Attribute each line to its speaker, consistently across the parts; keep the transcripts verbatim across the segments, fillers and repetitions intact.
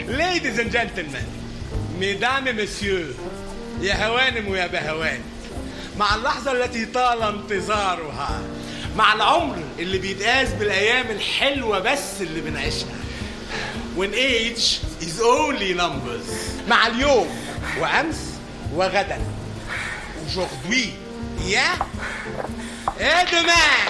Speaker 1: Ladies and gentlemen, mesdames et messieurs, يا هوانم ويا بهوان، مع اللحظة التي طال انتظارها، مع العمر اللي بيتقاس بالأيام الحلوة بس اللي بنعيشها. When age is only numbers. مع اليوم وأمس وغدا. Aujourd'hui, hier et demain.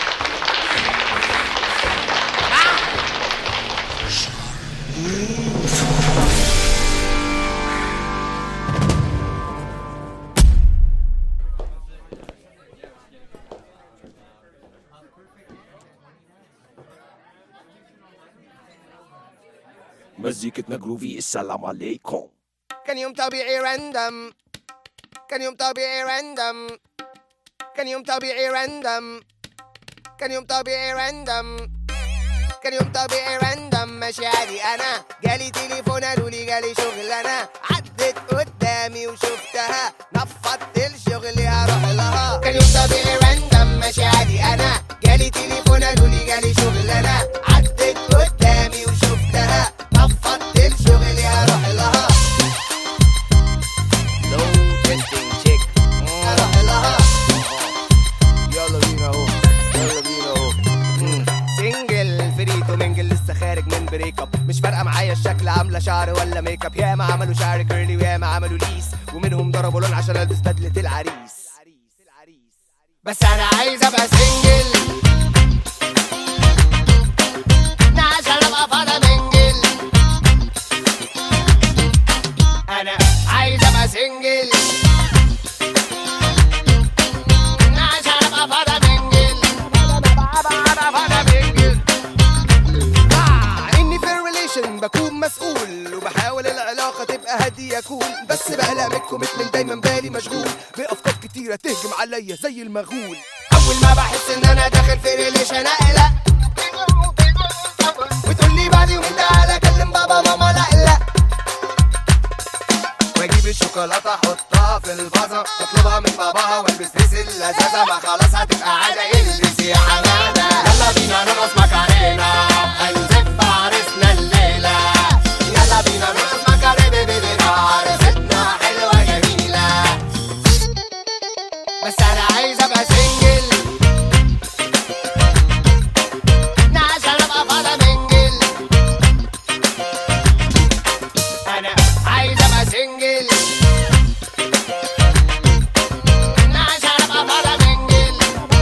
Speaker 2: مزيكتنا جروفي. السلام عليكم.
Speaker 3: كان يوم طبيعي راندم، كان يوم طبيعي راندم، كان يوم طبيعي راندم، كان يوم طبيعي راندم، كان يوم طبيعي راندم. ماشي عادي انا، جالي تليفون قالولي جالي شغل، انا عدت قدامي وشفتها، نفضت الشغل هروح لها. كان يوم طبيعي راندم، ماشي عادي انا، جالي تليفون قالولي جالي شغل، انا عدت قدامي وشفتها، نفضت الشغل هروح لها.
Speaker 2: لو تنتين تشيك
Speaker 3: هروح لها.
Speaker 2: يلا بينا اهو، يلا بينا اهو.
Speaker 3: سنجل فريتو منجل لسه خارج من بريك اب، مش فارقه معايا الشكل، عامله شعر ولا ميك اب. ياما عملوا شعر كيرلي وياما عملوا ليس، ومنهم ضربوا لون عشان البس بدله العريس. بس انا عايز ابقى سنجل عشان ابقى فاضي منجل. انا عايز ابقى سنجل عشان ابقى فاضي منجل. اني في الريليشن بكون مسؤول، وبحاول العلاقه تبقى هاديه كول، بس بقلق من الكوميتمنت دايما بالي مشغول بافكار كتيره تهجم عليا زي المغول. اول ما بحس ان انا داخل في ريليشن اقلق، وتقول لي بعد يومين تعالى كلم بابا ماما، لا لا. واجيب الشوكولاته احطها في الفازه، واطلبها من باباها والبس لبس اللذاذه، ما خلاص هتبقى عاده البسي يا حماده. يلا بينا نرقص ماكارينا، هنزف عرسنا الليله. يلا بينا نرقص ماكارينا بيبينا، عرستنا حلوه جميله. بس انا عايز ابقى سنجل عشان ابقى فاضي منجل. انا عايز ابقى سنجل عشان ابقى فاضي منجل.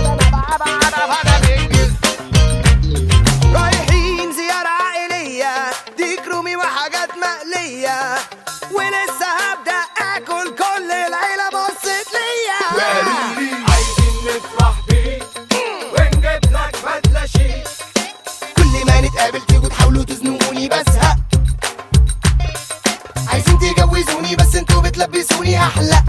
Speaker 3: رايحين زيارة عائلية، ديك رومي وحاجات مقلية، ولسه هبدأ اكل كل العيلة بصت ليا.
Speaker 2: عايزين نفرح بيك ونجيب لك بدلة شيك،
Speaker 3: كل ما نتقابل تيجوا تحاولوا تزنقوني بزهق، عايزين تجوزوني بس انتوا بتلبسوني احلى.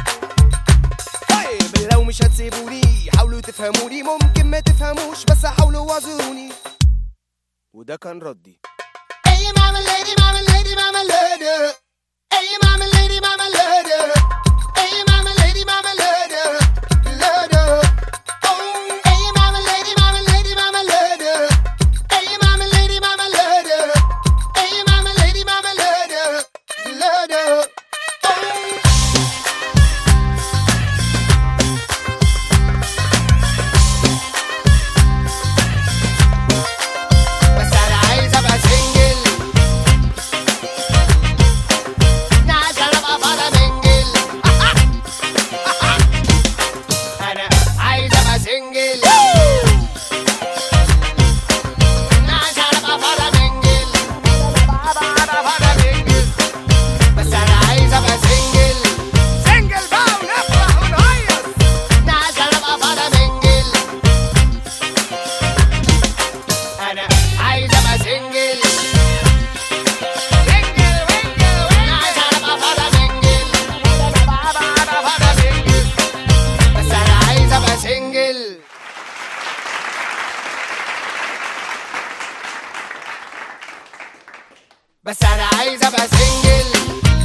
Speaker 3: طيب لو مش هتسيبوني حاولوا تفهموني، ممكن ما تفهموش بس حاولوا وازروني. وده كان ردي. Hey mama lady, mama lady, mama lady. Hey mama lady, mama lady. Hey mama lady, mama lady. Lady. Oh, hey mama lady, mama lady, mama lady. Hey mama lady, mama lady. Hey mama lady, mama lady. Lady. بس انا عايز ابقى سنجل عشان ابقى فاضي منجل. انا عايز ابقى سنجل عشان ابقى فاضي منجل. بس انا عايز ابقى سنجل سنجل بقى ونفرح ونهيص عشان ابقى فاضي منجل. انا عايز ابقى سنجل سنجل وينجل عشان ابقى فاضي منجل. بس انا عايز ابقى سنجل. بس انا عايز ابقى سنجل